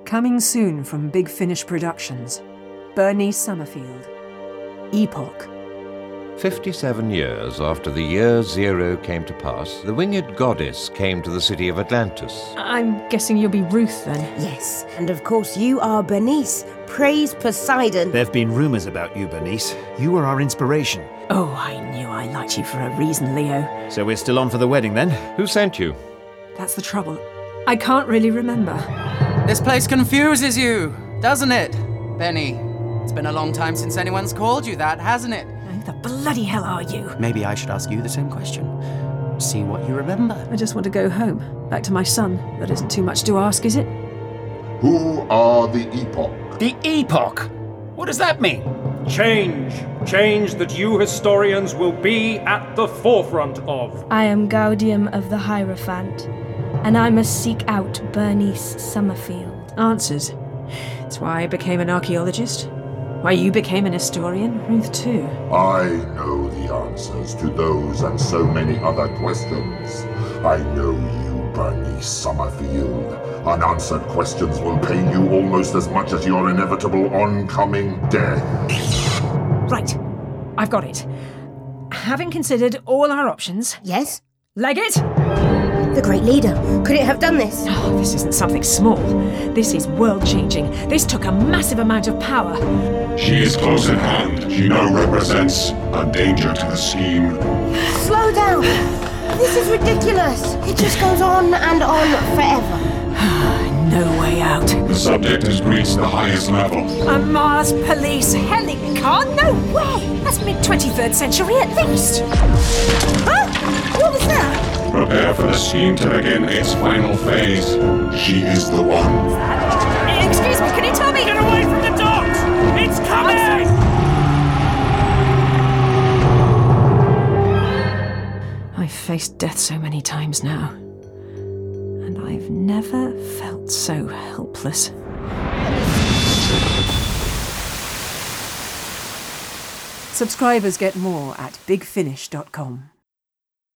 Coming soon from Big Finish Productions. Bernice Summerfield. Epoch. 57 years after the year zero came to pass, the winged goddess came to the city of Atlantis. I'm guessing you'll be Ruth, then. Yes, and of course you are Bernice. Praise Poseidon. There have been rumours about you, Bernice. You were our inspiration. Oh, I knew I liked you for a reason, Leo. So we're still on for the wedding, then? Who sent you? That's the trouble. I can't really remember. This place confuses you, doesn't it, Benny? It's been a long time since anyone's called you that, hasn't it? Who the bloody hell are you? Maybe I should ask you the same question. See what you remember. I just want to go home. Back to my son. That isn't too much to ask, is it? Who are the Epoch? The Epoch? What does that mean? Change. Change that you historians will be at the forefront of. I am Gaudium of the Hierophant, and I must seek out Bernice Summerfield. Answers. It's why I became an archaeologist. Why you became an historian. Ruth too. I know the answers to those and so many other questions. I know you, Bernice Summerfield. Unanswered questions will pain you almost as much as your inevitable oncoming death. Right. I've got it. Having considered all our options... Yes? Leggett? The great leader. Could it have done this? Oh, this isn't something small. This is world-changing. This took a massive amount of power. She is close at hand. She now represents a danger to the scheme. Slow down. This is ridiculous. It just goes on and on forever. No way out. The subject has reached the highest level. A Mars police helicar? No way! That's mid-23rd century at least. Huh? What was that? Prepare for the scheme to begin its final phase. She is the one. Excuse me, can you tell me? Get away from the docks! It's coming! I've faced death so many times now. And I've never felt so helpless. Subscribers get more at bigfinish.com.